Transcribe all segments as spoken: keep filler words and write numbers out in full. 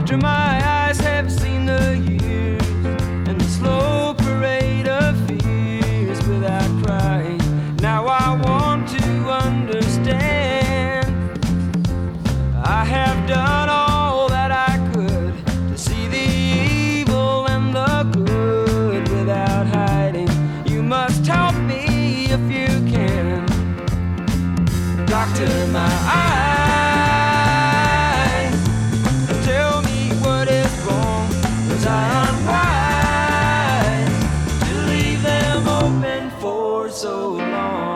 Doctor, my eyes have seen the years and the slow parade of fears without crying. Now I want to understand. I have done all that I could to see the evil and the good without hiding. You must help me if you can. Doctor, my eyes, tell me what is wrong, 'cause I'm unwise to leave them open for so long.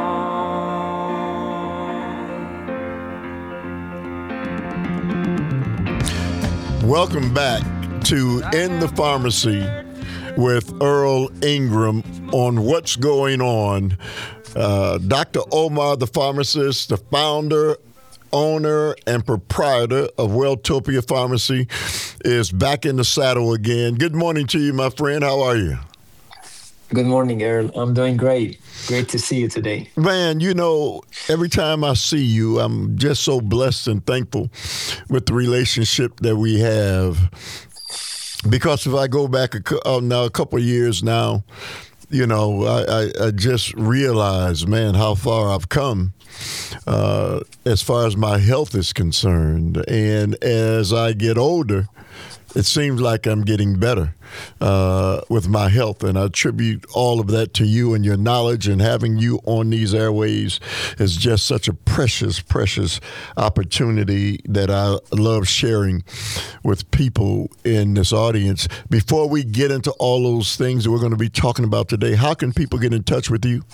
Welcome back to In the Pharmacy with Earl Ingram on what's going on. Uh, Doctor Omar, the pharmacist, the founder, owner, and proprietor of Welltopia Pharmacy, is back in the saddle again. Good morning to you, my friend. How are you? Good morning, Earl. I'm doing great. Great to see you today. Man, you know, every time I see you, I'm just so blessed and thankful with the relationship that we have. Because if I go back a, oh, now a couple of years now, you know, I, I, I just realized, man, how far I've come uh, as far as my health is concerned. And as I get older, it seems like I'm getting better uh, with my health. And I attribute all of that to you and your knowledge, and having you on these airways is just such a precious, precious opportunity that I love sharing with people in this audience. Before we get into all those things that we're going to be talking about today, how can people get in touch with you?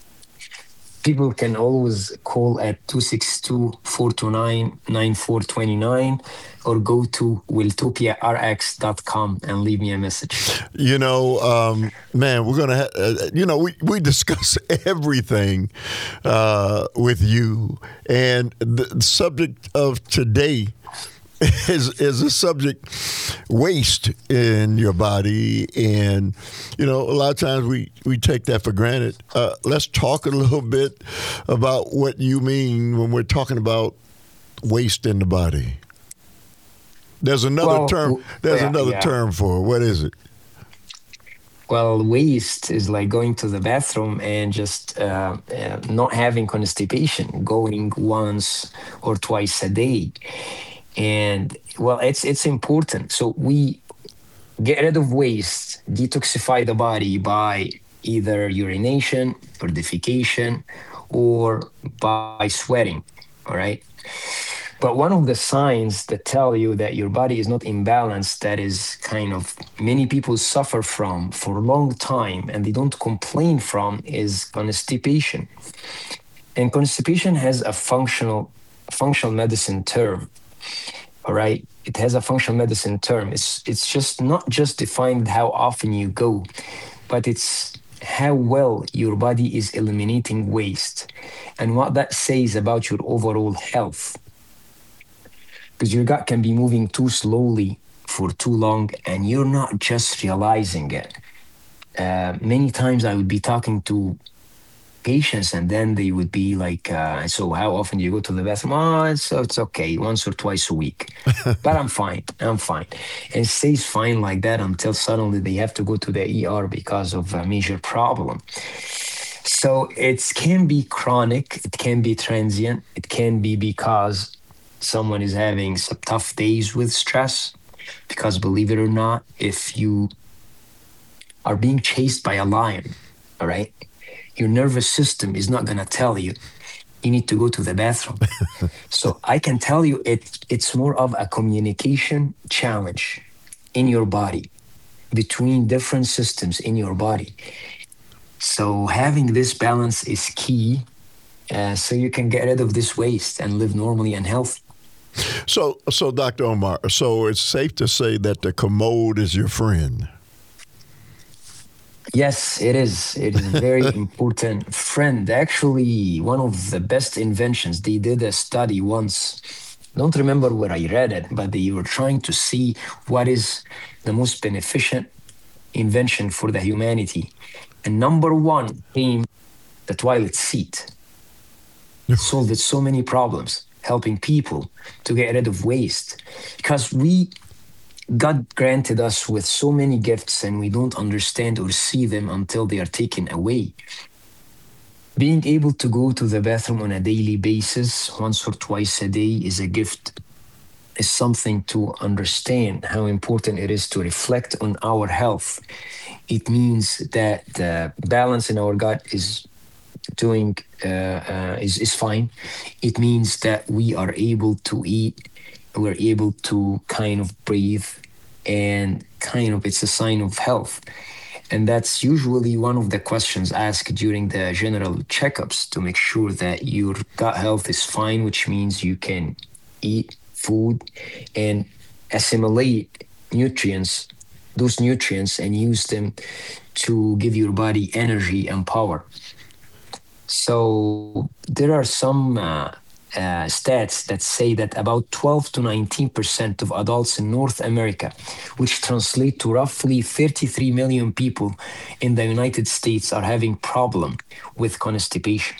People can always call at two six two, four two nine, nine four two nine or go to welltopia r x dot com and leave me a message. You know, um, man, we're going to, ha- uh, you know, we, we discuss everything uh, with you. And the subject of today is is a subject, waste in your body. And, you know, a lot of times we, we take that for granted. Uh, let's talk a little bit about what you mean when we're talking about waste in the body. There's another Well, term. There's yeah, another yeah. term for it. What is it? Well, waste is like going to the bathroom and just uh, uh, not having constipation, going once or twice a day. And, well, it's it's important. So we get rid of waste, detoxify the body by either urination or defecation or by sweating, all right? But one of the signs that tell you that your body is not imbalanced, that is kind of many people suffer from for a long time and they don't complain from, is constipation. And constipation has a functional functional medicine term, all right? It has a functional medicine term. It's it's just not just defined how often you go, but it's how well your body is eliminating waste and what that says about your overall health. Because your gut can be moving too slowly for too long and you're not just realizing it. Uh, many times I would be talking to patients and then they would be like, uh, so how often do you go to the bathroom? Oh, it's, it's okay, once or twice a week. But I'm fine, I'm fine. And it stays fine like that until suddenly they have to go to the E R because of a major problem. So it can be chronic, it can be transient, it can be because someone is having some tough days with stress. Because believe it or not, if you are being chased by a lion, all right, your nervous system is not going to tell you you need to go to the bathroom. So I can tell you it, it's more of a communication challenge in your body between different systems in your body. So having this balance is key uh, so you can get rid of this waste and live normally and healthy. So, so Doctor Omar, so it's safe to say that the commode is your friend. Yes, it is. It is a very important friend. Actually, one of the best inventions. They did a study once. Don't remember where I read it, but they were trying to see what is the most beneficent invention for the humanity. And number one came the toilet seat. It solved so many problems, helping people to get rid of waste. Because we God granted us with so many gifts, and we don't understand or see them until they are taken away. Being able to go to the bathroom on a daily basis, once or twice a day, is a gift, is something to understand how important it is to reflect on our health. It means that the balance in our gut is doing uh, uh, is, is fine. It means that we are able to eat, we're able to kind of breathe, and kind of it's a sign of health. And that's usually one of the questions asked during the general checkups, to make sure that your gut health is fine, which means you can eat food and assimilate nutrients, those nutrients, and use them to give your body energy and power. So there are some uh, uh, stats that say that about twelve to nineteen percent of adults in North America, which translate to roughly thirty-three million people in the United States, are having problem with constipation.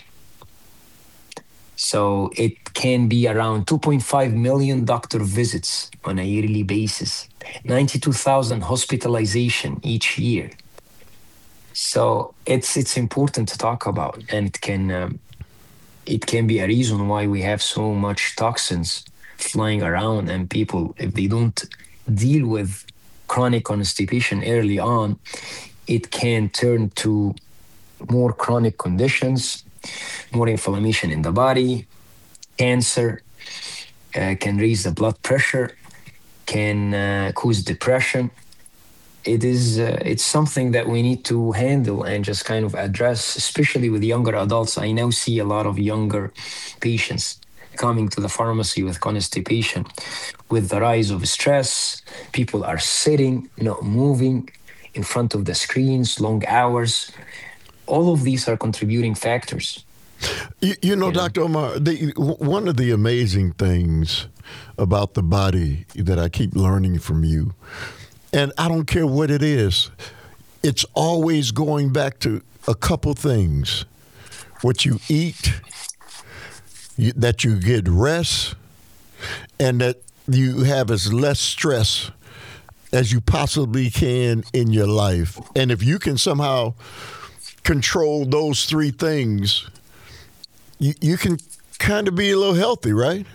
So it can be around two point five million doctor visits on a yearly basis, ninety-two thousand hospitalization each year. So it's it's important to talk about, and it can um, it can be a reason why we have so much toxins flying around, and people, if they don't deal with chronic constipation early on, it can turn to more chronic conditions, more inflammation in the body, cancer, uh, can raise the blood pressure, can uh, cause depression. It is uh, it's something that we need to handle and just kind of address, especially with younger adults. I now see a lot of younger patients coming to the pharmacy with constipation. With the rise of stress, people are sitting, not moving in front of the screens, long hours. All of these are contributing factors. You, you know, You know? Doctor Omar, the, one of the amazing things about the body that I keep learning from you, and I don't care what it is, it's always going back to a couple things. What you eat, you, that you get rest, and that you have as less stress as you possibly can in your life. And if you can somehow control those three things, you, you can kind of be a little healthy, right?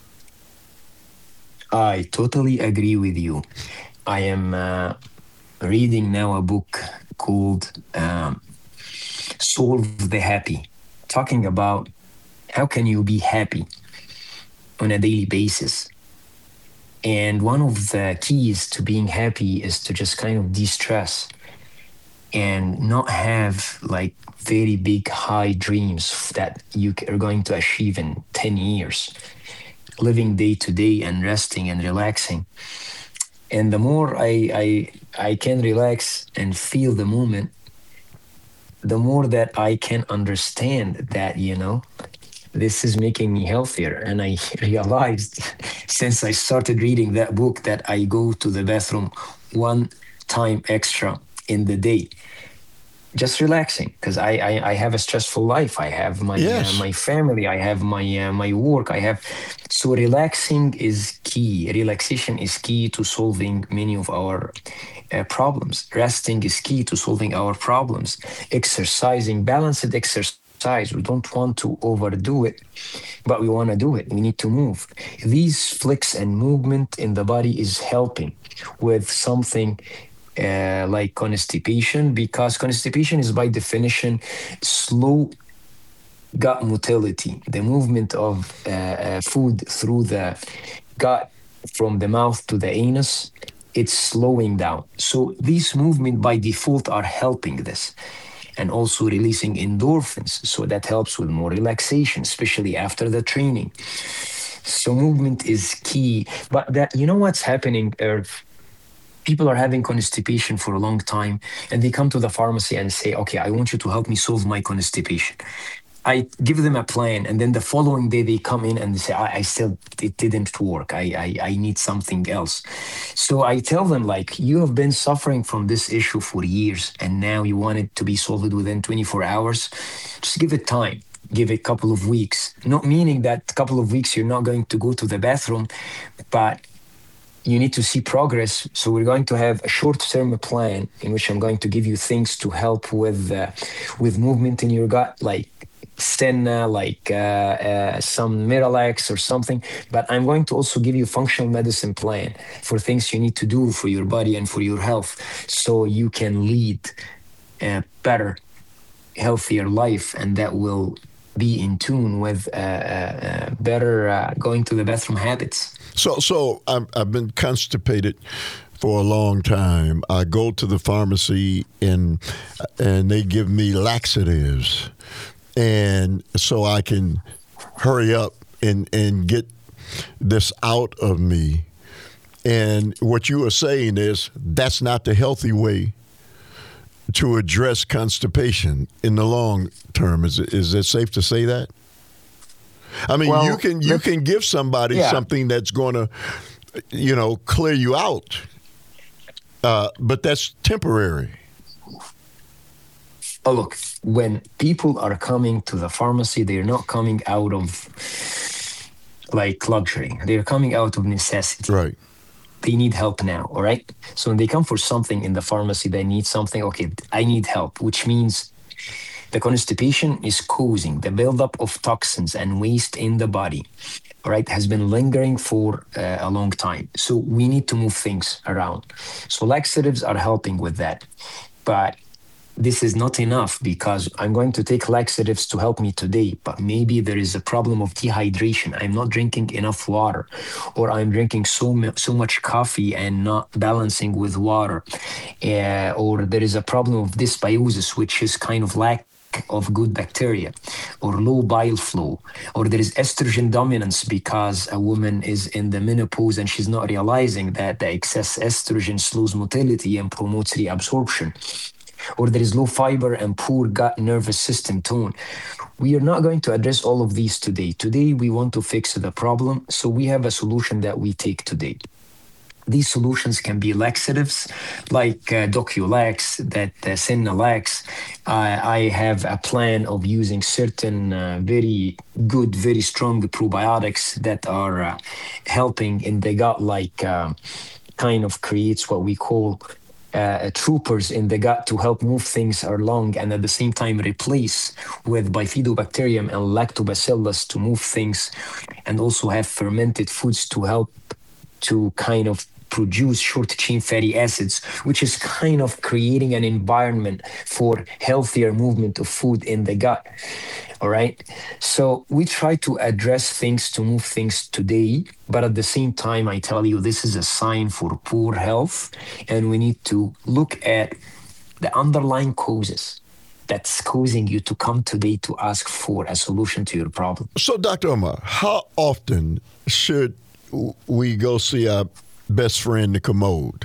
I totally agree with you. I am uh, reading now a book called um, Solve the Happy, talking about how can you be happy on a daily basis. And one of the keys to being happy is to just kind of de-stress and not have like very big high dreams that you are going to achieve in ten years. Living day to day and resting and relaxing. And the more I, I I can relax and feel the moment, the more that I can understand that, you know, this is making me healthier. And I realized since I started reading that book that I go to the bathroom one time extra in the day, just relaxing, because I, I I have a stressful life. I have my Yes. uh, my family. I have my uh, my work. I have so relaxing is key. Relaxation is key to solving many of our uh, problems. Resting is key to solving our problems. Exercising, balanced exercise. We don't want to overdo it, but we want to do it. We need to move. These flicks and movement in the body is helping with something uh, like constipation, because constipation is by definition slow gut motility, the movement of uh, uh, food through the gut from the mouth to the anus. It's slowing down. So these movement by default are helping this, and also releasing endorphins. So that helps with more relaxation, especially after the training. So movement is key. But that, you know what's happening, Irv? People are having constipation for a long time, and they come to the pharmacy and say, okay, I want you to help me solve my constipation. I give them a plan, and then the following day they come in and they say, I, I still, it didn't work. I, I, I need something else. So I tell them, like, you have been suffering from this issue for years, and now you want it to be solved within twenty-four hours. Just give it time. Give it a couple of weeks. Not meaning that a couple of weeks you're not going to go to the bathroom, but you need to see progress. So we're going to have a short-term plan in which I'm going to give you things to help with uh, with movement in your gut, like Senna, like uh, uh, some Miralax or something. But I'm going to also give you a functional medicine plan for things you need to do for your body and for your health, so you can lead a better, healthier life, and that will be in tune with uh, uh, better uh, going to the bathroom habits. So, so I'm, I've been constipated for a long time. I go to the pharmacy and and they give me laxatives, and so I can hurry up and and get this out of me. And what you are saying is that's not the healthy way to address constipation in the long term. Is it, is it safe to say that? I mean, well, you can you can give somebody yeah. something that's going to, you know, clear you out, uh, but that's temporary. Oh, look, when people are coming to the pharmacy, they're not coming out of like luxury. They're coming out of necessity. Right. They need help now, all right? So when they come for something in the pharmacy, they need something, okay, I need help, which means the constipation is causing the buildup of toxins and waste in the body, all right, has been lingering for uh, a long time. So we need to move things around. So laxatives are helping with that. But this is not enough, because I'm going to take laxatives to help me today, but maybe there is a problem of dehydration. I'm not drinking enough water, or I'm drinking so, mu- so much coffee and not balancing with water. Uh, or there is a problem of dysbiosis, which is kind of lack of good bacteria, or low bile flow, or there is estrogen dominance because a woman is in the menopause and she's not realizing that the excess estrogen slows motility and promotes reabsorption, or there is low fiber and poor gut nervous system tone. We are not going to address all of these today. Today, we want to fix the problem, so we have a solution that we take today. These solutions can be laxatives like uh, Doculax, that uh, Senalax. Uh, I have a plan of using certain uh, very good, very strong probiotics that are uh, helping in the gut, like uh, kind of creates what we call uh, troopers in the gut to help move things along, and at the same time replace with Bifidobacterium and Lactobacillus to move things, and also have fermented foods to help to kind of produce short-chain fatty acids, which is kind of creating an environment for healthier movement of food in the gut. All right. So we try to address things to move things today, but at the same time, I tell you, this is a sign for poor health, and we need to look at the underlying causes that's causing you to come today to ask for a solution to your problem. So, Doctor Omar, how often should we go see our best friend, the commode?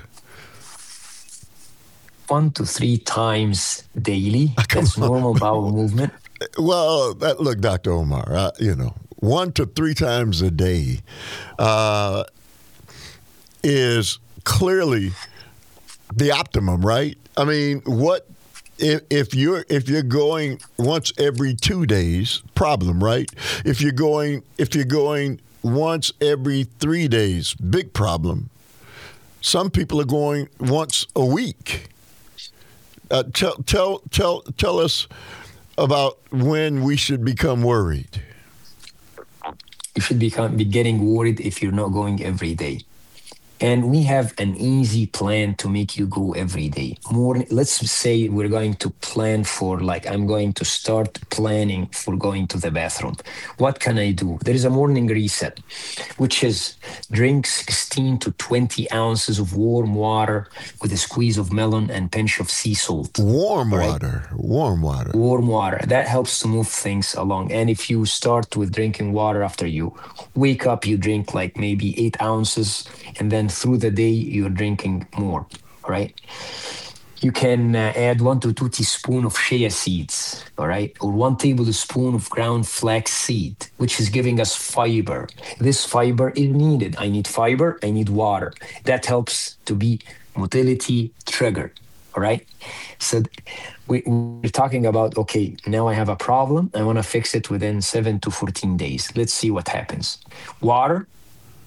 One to three times daily. That's normal bowel movement. Well, that, look, Doctor Omar, uh, you know, one to three times a day uh, is clearly the optimum, right? I mean, what if, if you're if you're going once every two days? Problem, right? If you're going if you're going once every three days, big problem. Some people are going once a week. Uh, tell tell tell tell us about when we should become worried. You should become be getting worried if you're not going every day. And we have an easy plan to make you go every day. Morning, let's say we're going to plan for, like, I'm going to start planning for going to the bathroom. What can I do? There is a morning reset, which is drink sixteen to twenty ounces of warm water with a squeeze of melon and pinch of sea salt. Warm right? water, warm water. Warm water. That helps to move things along. And if you start with drinking water after you wake up, you drink like maybe eight ounces, and then through the day, you're drinking more, all right? You can uh, add one to two teaspoons of chia seeds, all right? Or one tablespoon of ground flax seed, which is giving us fiber. This fiber is needed. I need fiber, I need water. That helps to be motility triggered, all right? So we, we're talking about, okay, now I have a problem. I want to fix it within seven to fourteen days. Let's see what happens. Water,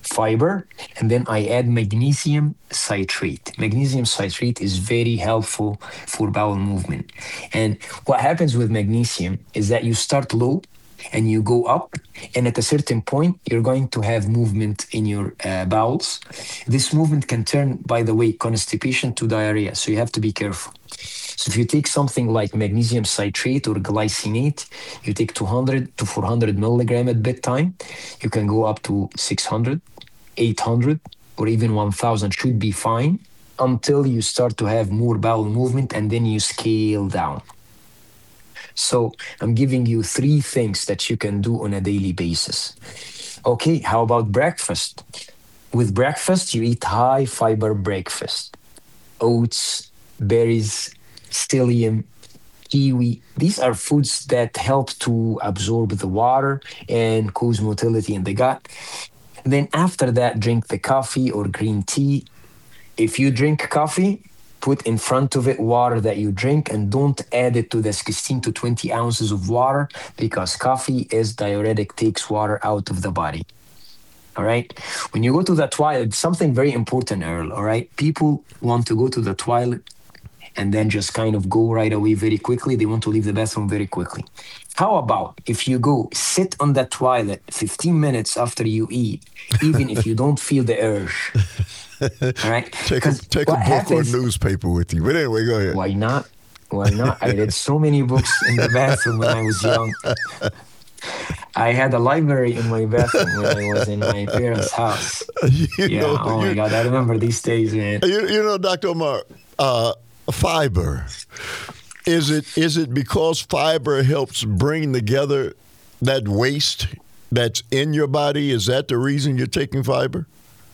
fiber, and then I add magnesium citrate. Magnesium citrate is very helpful for bowel movement. And what happens with magnesium is that you start low and you go up, and at a certain point, you're going to have movement in your uh, bowels. This movement can turn, by the way, constipation to diarrhea, so you have to be careful. So if you take something like magnesium citrate or glycinate, you take two hundred to four hundred milligram at bedtime. You can go up to six hundred, eight hundred, or even one thousand should be fine until you start to have more bowel movement, and then you scale down. So I'm giving you three things that you can do on a daily basis. Okay, how about breakfast? With breakfast, you eat high fiber breakfast. Oats, berries, psyllium, kiwi. These are foods that help to absorb the water and cause motility in the gut. Then after that, drink the coffee or green tea. If you drink coffee, put in front of it water that you drink, and don't add it to the sixteen to twenty ounces of water, because coffee is diuretic, takes water out of the body. All right. When you go to the toilet, something very important, Earl. All right. People want to go to the toilet and then just kind of go right away very quickly. They want to leave the bathroom very quickly. How about if you go sit on the toilet fifteen minutes after you eat, even if you don't feel the urge? All right. Take a, take a book happens, or newspaper with you. But anyway, go ahead. Why not? Why not? I read so many books in the bathroom when I was young. I had a library in my bathroom when I was in my parents' house. You yeah. Know, oh my God, I remember these days, man. You, you know, Doctor Omar, uh, fiber. Is it is it because fiber helps bring together that waste that's in your body? Is that the reason you're taking fiber?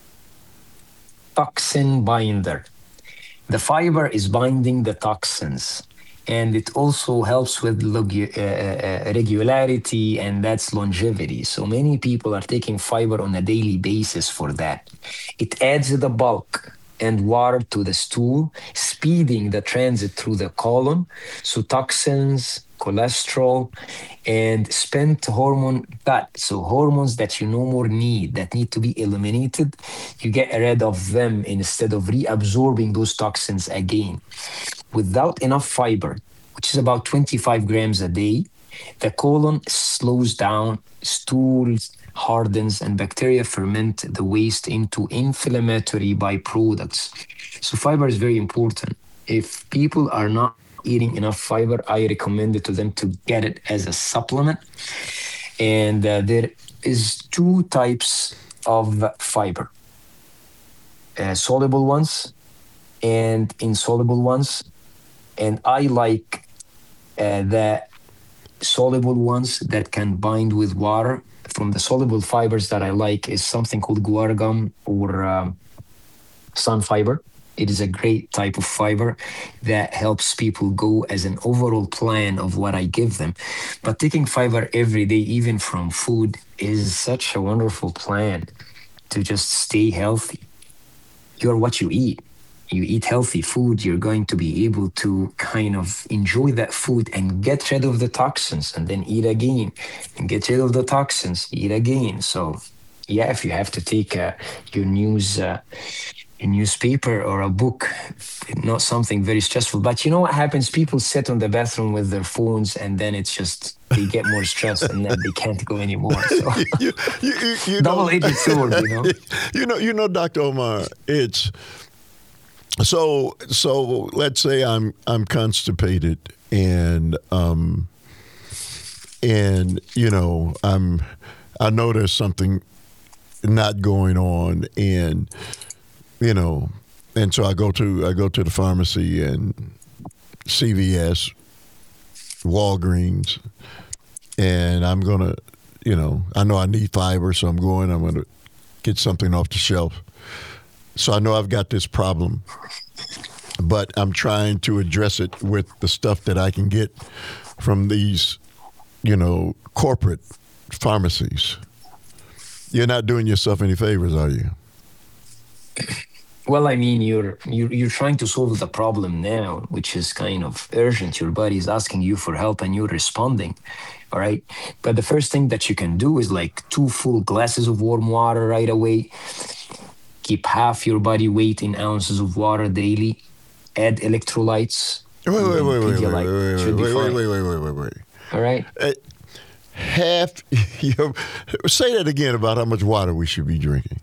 Toxin binder. The fiber is binding the toxins, and it also helps with logu- uh, uh, regularity, and that's longevity. So many people are taking fiber on a daily basis for that. It adds the bulk and water to the stool, speeding the transit through the colon. So toxins, cholesterol, and spent hormone fat, so hormones that you no more need, that need to be eliminated, you get rid of them instead of reabsorbing those toxins again. Without enough fiber, which is about twenty-five grams a day, the colon slows down, stools hardens, and bacteria ferment the waste into inflammatory byproducts. So fiber is very important. If people are not eating enough fiber, I recommend it to them to get it as a supplement. And uh, there is two types of fiber, uh, soluble ones and insoluble ones. And I like uh, the soluble ones that can bind with water. From the soluble fibers that I like is something called guar gum or um, sun fiber. It is a great type of fiber that helps people go as an overall plan of what I give them. But taking fiber every day, even from food, is such a wonderful plan to just stay healthy. You're what you eat. You eat healthy food, you're going to be able to kind of enjoy that food and get rid of the toxins, and then eat again, and get rid of the toxins, eat again. So, yeah, if you have to take uh, your news, uh, a newspaper or a book, not something very stressful. But you know what happens? People sit on the bathroom with their phones, and then it's just they get more stressed, and then they can't go anymore. So, you, you, you, you double-edged sword, you know. You know, you know, Doctor Omar, it's. So so let's say I'm I'm constipated and um and you know I'm I know there's something not going on, and you know and so I go to I go to the pharmacy and C V S, Walgreens, and I'm gonna you know I know I need fiber, so I'm going I'm gonna get something off the shelf. So I know I've got this problem, but I'm trying to address it with the stuff that I can get from these, you know, corporate pharmacies. You're not doing yourself any favors, are you? Well, I mean, you're you're you're trying to solve the problem now, which is kind of urgent. Your body is asking you for help, and you're responding. All right. But the first thing that you can do is like two full glasses of warm water right away. Keep half your body weight in ounces of water daily. Add electrolytes. Wait, and wait, then wait, wait, wait, Pedialyte. wait, Should wait, be wait, fine. wait, wait, wait, wait, wait. All right. Uh, half your, say that again about how much water we should be drinking.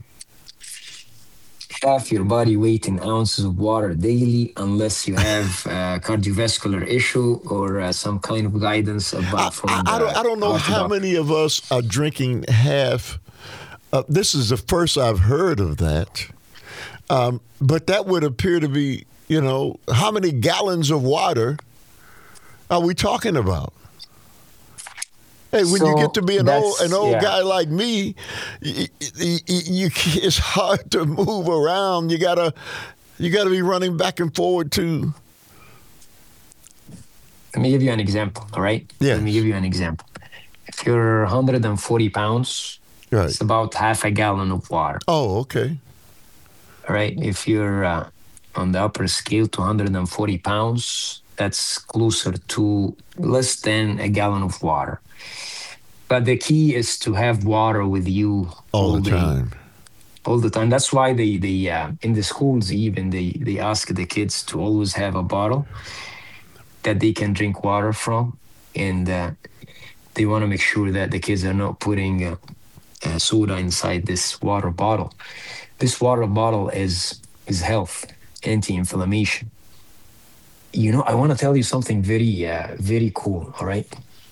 Half your body weight in ounces of water daily, unless you have a cardiovascular issue or uh, some kind of guidance I, about from I, I the don't, I don't know heart how doctor. many of us are drinking half. Uh, this is the first I've heard of that. Um, but that would appear to be, you know, how many gallons of water are we talking about? Hey, when you So get to be an old that's- an old yeah. guy like me, you, you, you, it's hard to move around. You gotta you gotta be running back and forward too. Let me give you an example, all right? Yes. Let me give you an example. If you're one hundred forty pounds, Right. it's about half a gallon of water, Oh, okay. all right? If you're uh, on the upper scale to one hundred forty pounds, that's closer to less than a gallon of water. But the key is to have water with you All the day, time. all the time. That's why they they uh, in the schools even they they ask the kids to always have a bottle that they can drink water from, and uh, they want to make sure that the kids are not putting uh, uh, soda inside this water bottle. This water bottle is is health, anti-inflammation. You know, I want to tell you something very uh, very cool. All right.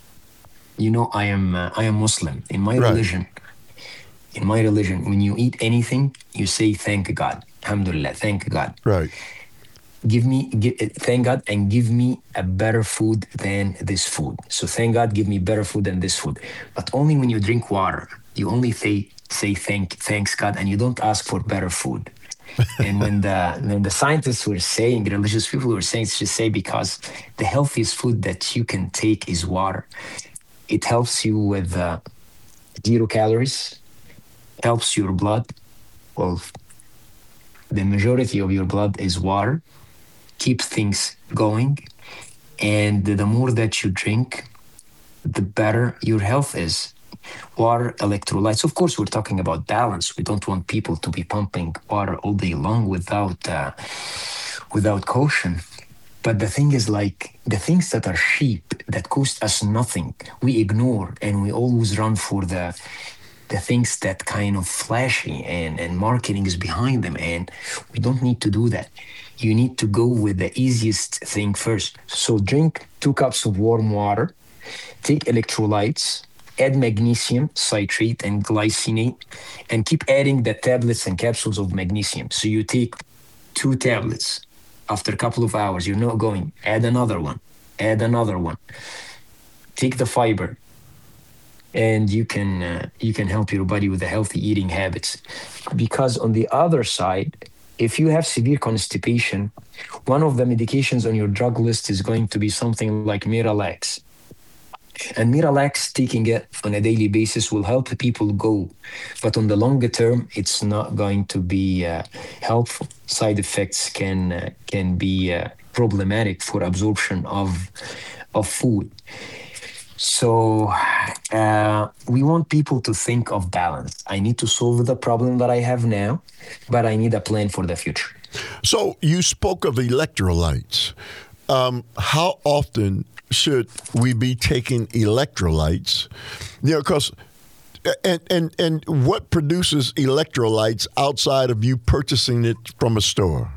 You know, I am uh, I am Muslim. In my Right. religion, in my religion, when you eat anything, you say thank God, Alhamdulillah, thank God. Right. Give me, give, thank God, and give me a better food than this food. So thank God, give me better food than this food. But only when you drink water, you only say say thank thanks God, and you don't ask for better food. And when the when the scientists were saying, religious people were saying, just say because the healthiest food that you can take is water. It helps you with uh, zero calories, helps your blood. Well, the majority of your blood is water, keeps things going, and the more that you drink, the better your health is. Water, electrolytes. Of course, we're talking about balance. We don't want people to be pumping water all day long without uh, without caution. But the thing is, like, the things that are cheap, that cost us nothing, we ignore, and we always run for the the things that kind of flashy, and, and marketing is behind them. And we don't need to do that. You need to go with the easiest thing first. So drink two cups of warm water, take electrolytes, add magnesium citrate and glycinate, and keep adding the tablets and capsules of magnesium. So you take two tablets. After a couple of hours, you're not going, add another one, add another one. Take the fiber, and you can uh, you can help your body with the healthy eating habits. Because on the other side, if you have severe constipation, one of the medications on your drug list is going to be something like Miralax. And Miralax, taking it on a daily basis will help people go. But on the longer term, it's not going to be uh, helpful. Side effects can uh, can be uh, problematic for absorption of, of food. So uh, we want people to think of balance. I need to solve the problem that I have now, but I need a plan for the future. So you spoke of electrolytes. Um, how often should we be taking electrolytes? You know, because and and and what produces electrolytes outside of you purchasing it from a store?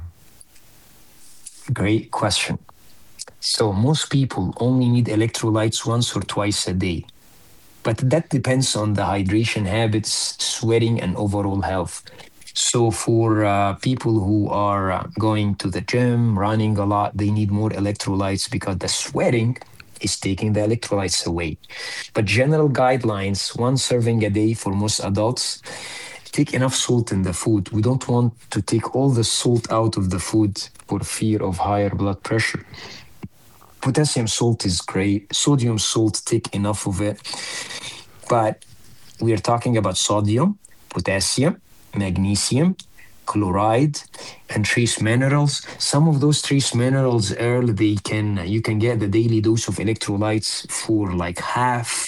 Great question. So most people only need electrolytes once or twice a day. But that depends on the hydration habits, sweating, and overall health. So for uh, people who are uh, going to the gym, running a lot, they need more electrolytes because the sweating is taking the electrolytes away. But general guidelines, one serving a day for most adults. Take enough salt in the food. We don't want to take all the salt out of the food for fear of higher blood pressure. Potassium salt is great. Sodium salt, take enough of it. But we are talking about sodium, potassium, magnesium, chloride, and trace minerals. Some of those trace minerals, Earl, they can you can get the daily dose of electrolytes for like half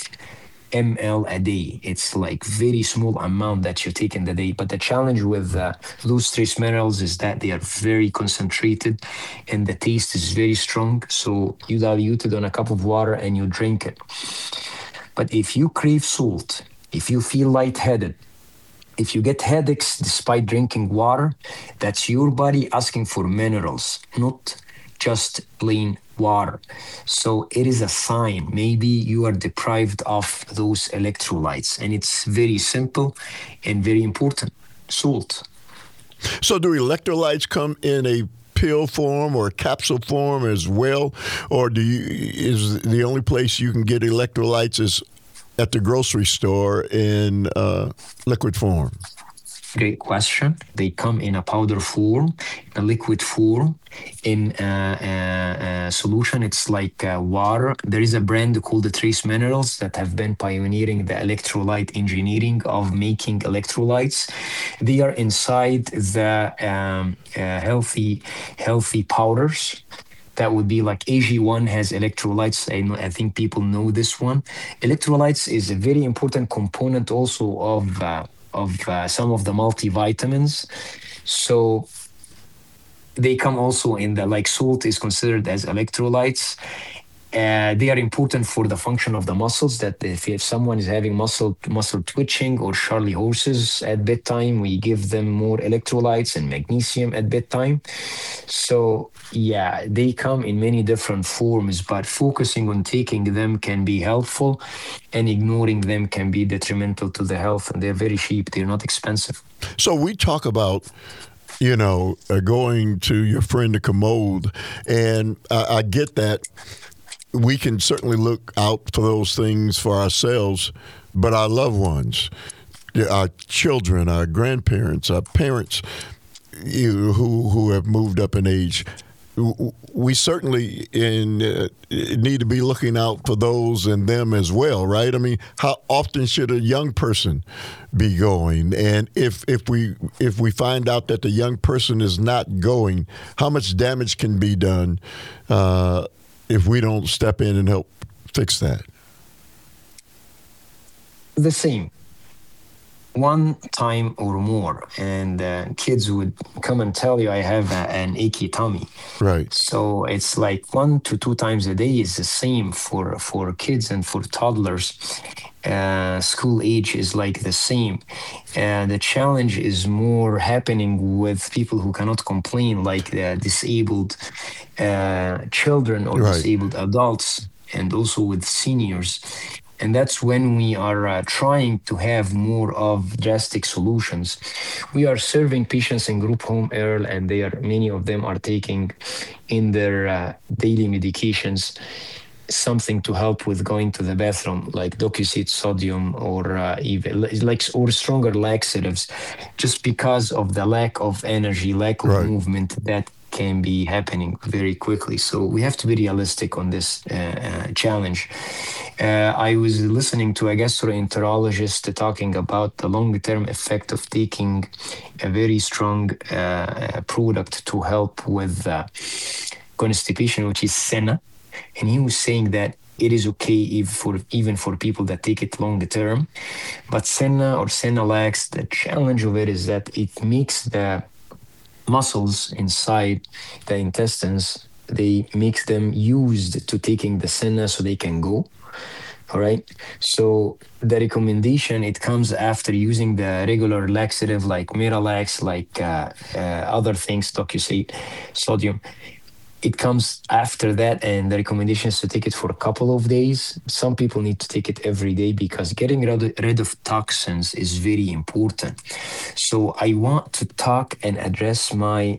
ml a day. It's like very small amount that you take in the day. But the challenge with uh, those trace minerals is that they are very concentrated and the taste is very strong. So you dilute it on a cup of water and you drink it. But if you crave salt, if you feel lightheaded, if you get headaches despite drinking water, that's your body asking for minerals, not just plain water. So it is a sign. Maybe you are deprived of those electrolytes. And it's very simple and very important. Salt. So do electrolytes come in a pill form or capsule form as well? Or do you is the only place you can get electrolytes is at the grocery store in uh, liquid form? Great question. They come in a powder form, a liquid form, in a, a, a solution. It's like uh, water. There is a brand called the Trace Minerals that have been pioneering the electrolyte engineering of making electrolytes. They are inside the um, uh, healthy, healthy powders. That would be like A G one has electrolytes. I, know, I think people know this one. Electrolytes is a very important component also of uh, of uh, some of the multivitamins. So they come also in the, like salt is considered as electrolytes. Uh, they are important for the function of the muscles, that if, if someone is having muscle muscle twitching or Charlie horses at bedtime, we give them more electrolytes and magnesium at bedtime. So yeah, they come in many different forms, but focusing on taking them can be helpful and ignoring them can be detrimental to the health. And they're very cheap. They're not expensive. So we talk about, you know, uh, going to your friend the commode, and I, I get that. We can certainly look out for those things for ourselves, but our loved ones, our children, our grandparents, our parents, you, who who have moved up in age, we certainly in, uh, need to be looking out for those and them as well, right? I mean, how often should a young person be going? And if if we if we find out that the young person is not going, how much damage can be done Uh, if we don't step in and help fix that? The same. One time or more. And uh, kids would come and tell you, I have a, an achy tummy. Right. So it's like one to two times a day is the same for, for kids and for toddlers. Uh, school age is like the same. Uh, the challenge is more happening with people who cannot complain, like the disabled uh, children or right. disabled adults, and also with seniors. And that's when we are uh, trying to have more of drastic solutions. We are serving patients in group home, Earl, and they are many of them are taking in their uh, daily medications something to help with going to the bathroom, like Docusate sodium or uh, even like or stronger laxatives, just because of the lack of energy, lack of right. movement that can be happening very quickly. So we have to be realistic on this uh, uh, challenge. Uh, I was listening to a gastroenterologist talking about the long-term effect of taking a very strong uh, product to help with uh, constipation, which is Senna. And he was saying that it is okay if for even for people that take it long term. But Senna or Senalax, the challenge of it is that it makes the muscles inside the intestines, they makes them used to taking the Senna so they can go. All right. So the recommendation, it comes after using the regular laxative like Miralax, like uh, uh, other things, Docusate sodium. It comes after that, and the recommendation is to take it for a couple of days. Some people need to take it every day because getting rid of toxins is very important. So I want to talk and address my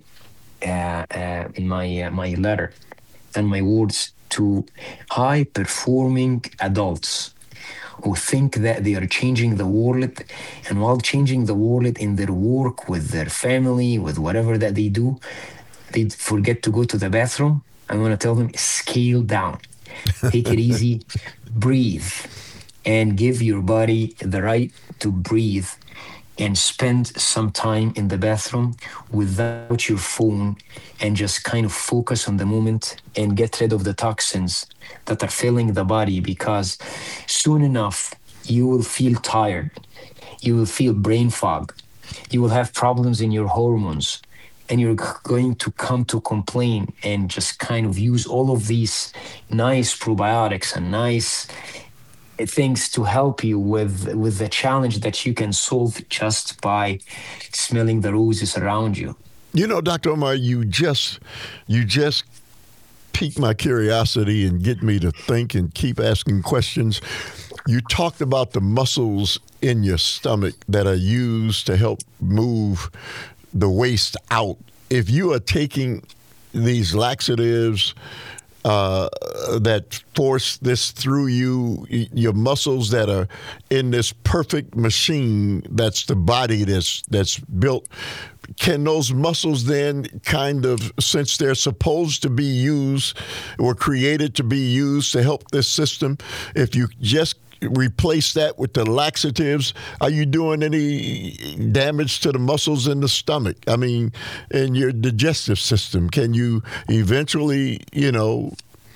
uh, uh, my uh, my letter and my words to high-performing adults who think that they are changing the world, and while changing the world in their work, with their family, with whatever that they do, they forget to go to the bathroom. I want to tell them, scale down. Take it easy, breathe, and give your body the right to breathe and spend some time in the bathroom without your phone and just kind of focus on the moment and get rid of the toxins that are filling the body, because soon enough you will feel tired, you will feel brain fog, you will have problems in your hormones, and you're going to come to complain and just kind of use all of these nice probiotics and nice things to help you with with the challenge that you can solve just by smelling the roses around you. You know, Doctor Omar, you just you just pique my curiosity and get me to think and keep asking questions. You talked about the muscles in your stomach that are used to help move the waste out. If you are taking these laxatives uh, that force this through you, your muscles that are in this perfect machine, that's the body that's that's built, can those muscles then kind of, since they're supposed to be used or created to be used to help this system, if you just replace that with the laxatives, are you doing any damage to the muscles in the stomach? I mean, in your digestive system, can you eventually, you know,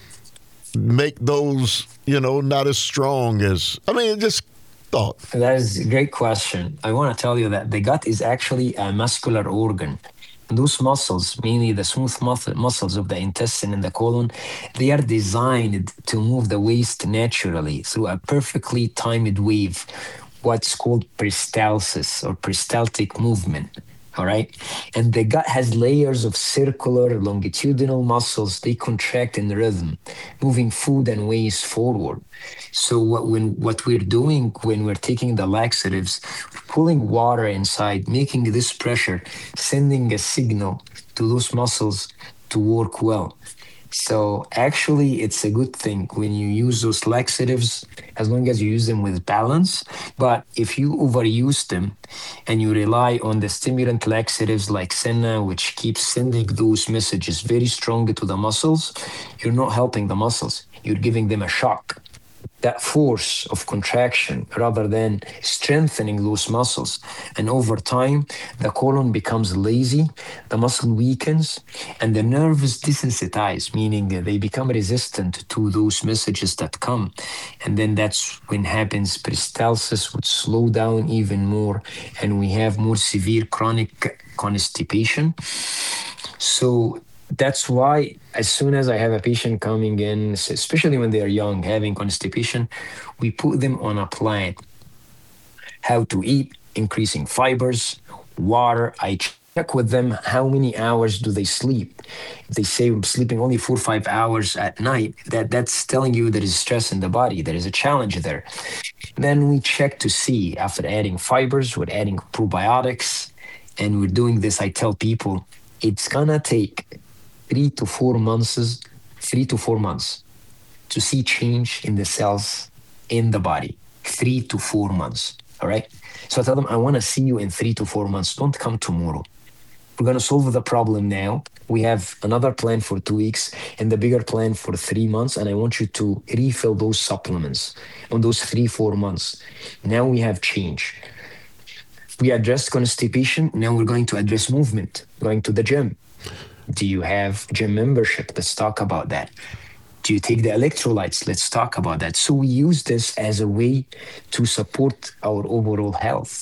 make those, you know, not as strong as, I mean, just thought. That is a great question. I want to tell you that the gut is actually a muscular organ. Those muscles, mainly the smooth muscles of the intestine and the colon, they are designed to move the waste naturally through a perfectly timed wave, what's called peristalsis or peristaltic movement. All right. And the gut has layers of circular longitudinal muscles. They contract in rhythm, moving food and waste forward. So what when what we're doing when we're taking the laxatives, pulling water inside, making this pressure, sending a signal to those muscles to work well. So actually, it's a good thing when you use those laxatives, as long as you use them with balance. But if you overuse them and you rely on the stimulant laxatives like Senna, which keeps sending those messages very strongly to the muscles, you're not helping the muscles. You're giving them a shock. That force of contraction rather than strengthening those muscles. And over time, the colon becomes lazy, the muscle weakens, and the nerves desensitize, meaning they become resistant to those messages that come. And then that's when happens peristalsis would slow down even more, and we have more severe chronic constipation. So that's why as soon as I have a patient coming in, especially when they are young, having constipation, we put them on a plan. How to eat, increasing fibers, water. I check with them how many hours do they sleep. If they say I'm sleeping only four or five hours at night, that, that's telling you there is stress in the body. There is a challenge there. Then we check to see, after adding fibers, we're adding probiotics, and we're doing this. I tell people it's gonna take three to four months, three to four months to see change in the cells in the body. Three to four months. All right. So I tell them, I want to see you in three to four months. Don't come tomorrow. We're going to solve the problem now. We have another plan for two weeks and the bigger plan for three months. And I want you to refill those supplements on those three, four months. Now we have change. We addressed constipation. Now we're going to address movement, going to the gym. Do you have gym membership? Let's talk about that. Do you take the electrolytes? Let's talk about that. So we use this as a way to support our overall health.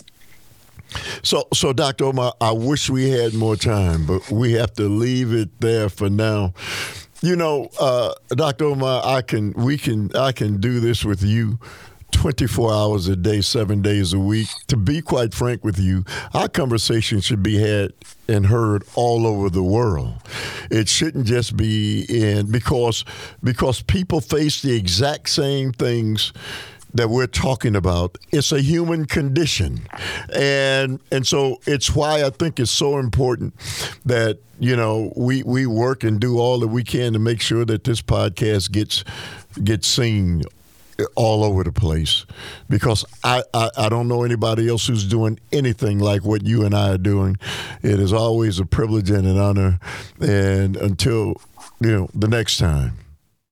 So, so Doctor Omar, I wish we had more time, but we have to leave it there for now. You know, uh, Doctor Omar, I can, we can, I can do this with you twenty-four hours a day, seven days a week. To be quite frank with you, our conversation should be had and heard all over the world. It shouldn't just be in, because because people face the exact same things that we're talking about. It's a human condition. And and so it's why I think it's so important that, you know, we, we work and do all that we can to make sure that this podcast gets gets seen all over the place, because I, I, I don't know anybody else who's doing anything like what you and I are doing. It is always a privilege and an honor. And until, you know, the next time.